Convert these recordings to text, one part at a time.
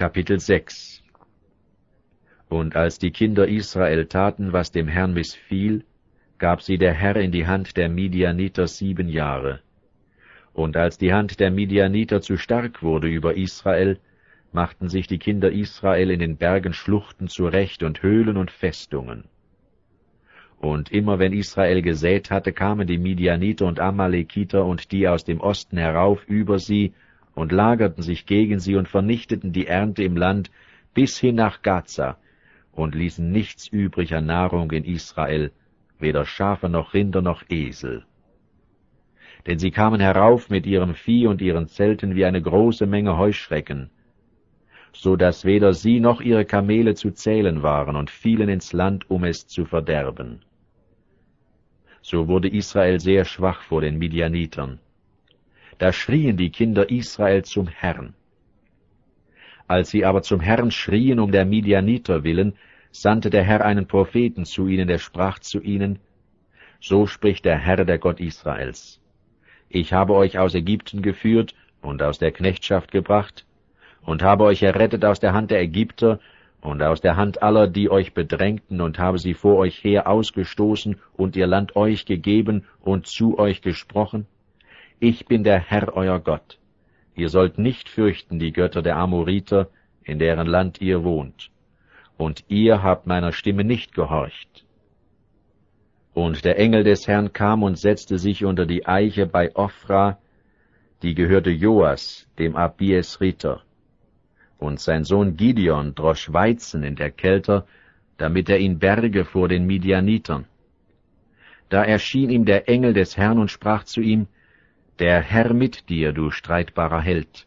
Kapitel 6. Und als die Kinder Israel taten, was dem Herrn missfiel, gab sie der Herr in die Hand der Midianiter 7 Jahre. Und als die Hand der Midianiter zu stark wurde über Israel, machten sich die Kinder Israel in den Bergen Schluchten zurecht und Höhlen und Festungen. Und immer wenn Israel gesät hatte, kamen die Midianiter und Amalekiter und die aus dem Osten herauf über sie und lagerten sich gegen sie und vernichteten die Ernte im Land bis hin nach Gaza und ließen nichts übrig an Nahrung in Israel, weder Schafe noch Rinder noch Esel. Denn sie kamen herauf mit ihrem Vieh und ihren Zelten wie eine große Menge Heuschrecken, so dass weder sie noch ihre Kamele zu zählen waren, und fielen ins Land, um es zu verderben. So wurde Israel sehr schwach vor den Midianitern. Da schrien die Kinder Israel zum Herrn. Als sie aber zum Herrn schrien um der Midianiter willen, sandte der Herr einen Propheten zu ihnen, der sprach zu ihnen: So spricht der Herr, der Gott Israels: Ich habe euch aus Ägypten geführt und aus der Knechtschaft gebracht, und habe euch errettet aus der Hand der Ägypter und aus der Hand aller, die euch bedrängten, und habe sie vor euch her ausgestoßen und ihr Land euch gegeben und zu euch gesprochen. Ich bin der Herr, euer Gott. Ihr sollt nicht fürchten die Götter der Amoriter, in deren Land ihr wohnt. Und ihr habt meiner Stimme nicht gehorcht. Und der Engel des Herrn kam und setzte sich unter die Eiche bei Ophra, die gehörte Joas, dem Abiesriter. Und sein Sohn Gideon drosch Weizen in der Kelter, damit er ihn berge vor den Midianitern. Da erschien ihm der Engel des Herrn und sprach zu ihm: Der Herr mit dir, du streitbarer Held.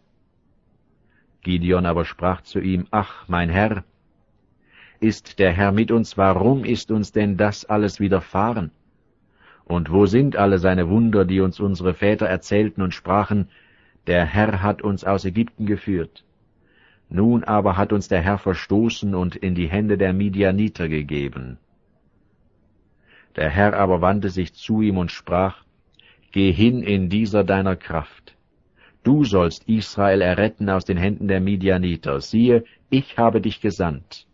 Gideon aber sprach zu ihm: Ach, mein Herr, ist der Herr mit uns, warum ist uns denn das alles widerfahren? Und wo sind alle seine Wunder, die uns unsere Väter erzählten und sprachen: Der Herr hat uns aus Ägypten geführt. Nun aber hat uns der Herr verstoßen und in die Hände der Midianiter gegeben. Der Herr aber wandte sich zu ihm und sprach: Geh hin in dieser deiner Kraft. Du sollst Israel erretten aus den Händen der Midianiter. Siehe, ich habe dich gesandt.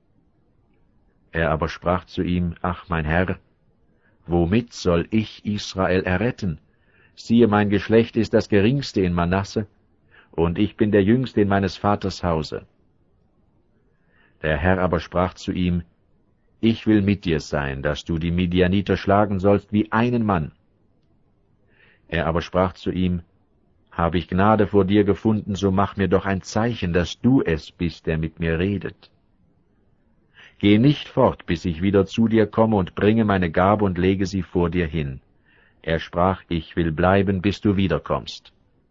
Er aber sprach zu ihm: Ach, mein Herr, womit soll ich Israel erretten? Siehe, mein Geschlecht ist das geringste in Manasse, und ich bin der Jüngste in meines Vaters Hause. Der Herr aber sprach zu ihm: Ich will mit dir sein, dass du die Midianiter schlagen sollst wie einen Mann. Er aber sprach zu ihm: Habe ich Gnade vor dir gefunden, so mach mir doch ein Zeichen, dass du es bist, der mit mir redet. Geh nicht fort, bis ich wieder zu dir komme, und bringe meine Gabe und lege sie vor dir hin. Er sprach: Ich will bleiben, bis du wiederkommst.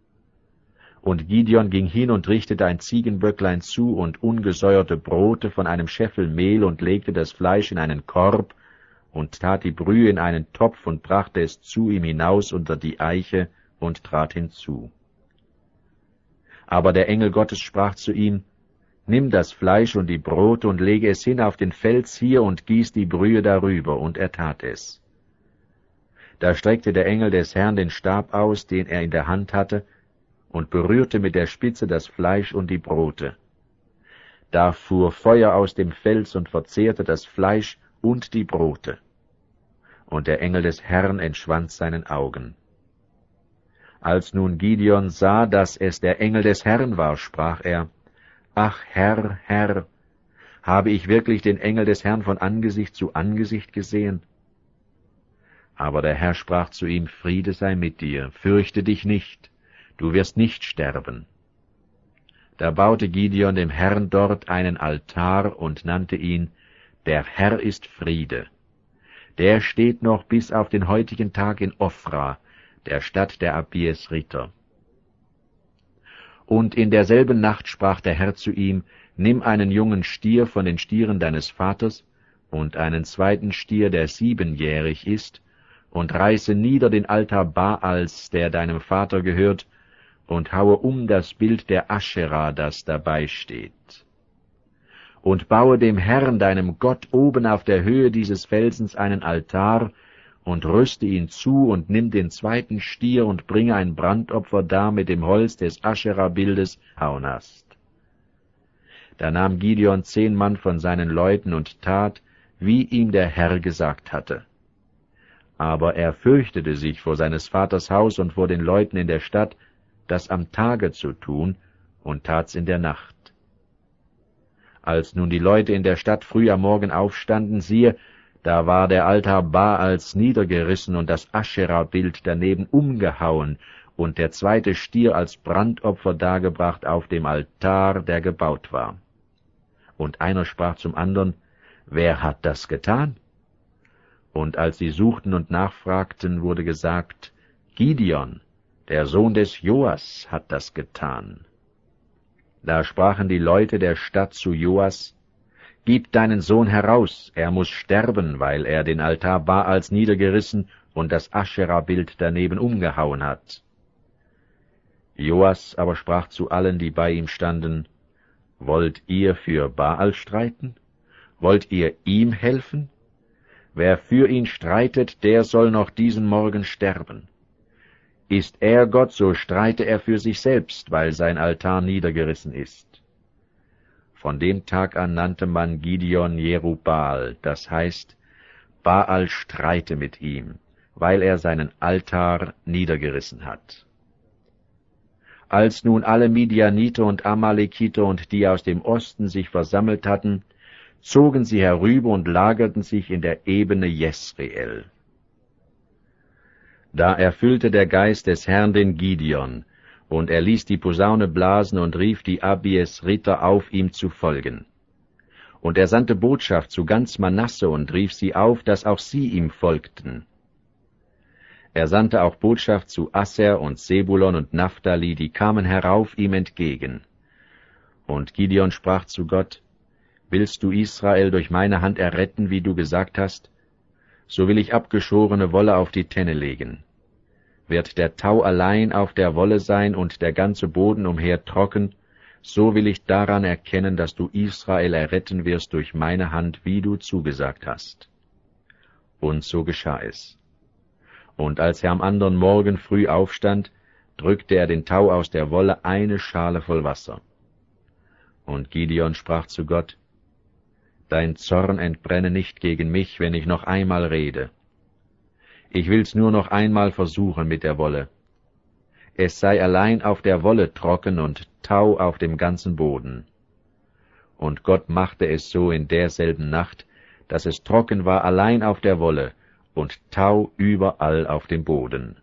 Und Gideon ging hin und richtete ein Ziegenböcklein zu und ungesäuerte Brote von einem Scheffel Mehl und legte das Fleisch in einen Korb und tat die Brühe in einen Topf und brachte es zu ihm hinaus unter die Eiche und trat hinzu. Aber der Engel Gottes sprach zu ihm: Nimm das Fleisch und die Brote und lege es hin auf den Fels hier und gieß die Brühe darüber, und er tat es. Da streckte der Engel des Herrn den Stab aus, den er in der Hand hatte, und berührte mit der Spitze das Fleisch und die Brote. Da fuhr Feuer aus dem Fels und verzehrte das Fleisch und die Brote. Und der Engel des Herrn entschwand seinen Augen. Als nun Gideon sah, dass es der Engel des Herrn war, sprach er: Ach, Herr, Herr, habe ich wirklich den Engel des Herrn von Angesicht zu Angesicht gesehen? Aber der Herr sprach zu ihm: Friede sei mit dir, fürchte dich nicht, du wirst nicht sterben. Da baute Gideon dem Herrn dort einen Altar und nannte ihn: Der Herr ist Friede. Der steht noch bis auf den heutigen Tag in Ophra, der Stadt der Abiesriter. Und in derselben Nacht sprach der Herr zu ihm: Nimm einen jungen Stier von den Stieren deines Vaters und einen zweiten Stier, der 7-jährig ist, und reiße nieder den Altar Baals, der deinem Vater gehört, und haue um das Bild der Aschera, das dabei steht. Und baue dem Herrn, deinem Gott, oben auf der Höhe dieses Felsens einen Altar, und rüste ihn zu, und nimm den zweiten Stier, und bringe ein Brandopfer dar mit dem Holz des Aschera-Bildes Haunast. Da nahm Gideon 10 Mann von seinen Leuten und tat, wie ihm der Herr gesagt hatte. Aber er fürchtete sich vor seines Vaters Haus und vor den Leuten in der Stadt, das am Tage zu tun, und tat's in der Nacht. Als nun die Leute in der Stadt früh am Morgen aufstanden, siehe, da war der Altar Baals niedergerissen und das Aschera-Bild daneben umgehauen und der zweite Stier als Brandopfer dargebracht auf dem Altar, der gebaut war. Und einer sprach zum andern, wer hat das getan? Und als sie suchten und nachfragten, wurde gesagt, Gideon, der Sohn des Joas, hat das getan. Da sprachen die Leute der Stadt zu Joas, Gib deinen Sohn heraus, er muß sterben, weil er den Altar Baals niedergerissen und das Aschera-Bild daneben umgehauen hat. Joas aber sprach zu allen, die bei ihm standen, Wollt ihr für Baal streiten? Wollt ihr ihm helfen? Wer für ihn streitet, der soll noch diesen Morgen sterben. Ist er Gott, so streite er für sich selbst, weil sein Altar niedergerissen ist. Von dem Tag an nannte man Gideon Jerubbaal, das heißt, Baal streite mit ihm, weil er seinen Altar niedergerissen hat. Als nun alle Midianiter und Amalekiter und die aus dem Osten sich versammelt hatten, zogen sie herüber und lagerten sich in der Ebene Jesreel. Da erfüllte der Geist des Herrn den Gideon, und er ließ die Posaune blasen und rief die Abies-Ritter auf, ihm zu folgen. Und er sandte Botschaft zu ganz Manasse und rief sie auf, dass auch sie ihm folgten. Er sandte auch Botschaft zu Asser und Sebulon und Naphtali, die kamen herauf ihm entgegen. Und Gideon sprach zu Gott, Willst du Israel durch meine Hand erretten, wie du gesagt hast? So will ich abgeschorene Wolle auf die Tenne legen. Wird der Tau allein auf der Wolle sein und der ganze Boden umher trocken, so will ich daran erkennen, dass du Israel erretten wirst durch meine Hand, wie du zugesagt hast. Und so geschah es. Und als er am andern Morgen früh aufstand, drückte er den Tau aus der Wolle eine Schale voll Wasser. Und Gideon sprach zu Gott, Dein Zorn entbrenne nicht gegen mich, wenn ich noch einmal rede. Ich will's nur noch einmal versuchen mit der Wolle. Es sei allein auf der Wolle trocken und Tau auf dem ganzen Boden. Und Gott machte es so in derselben Nacht, dass es trocken war allein auf der Wolle und Tau überall auf dem Boden.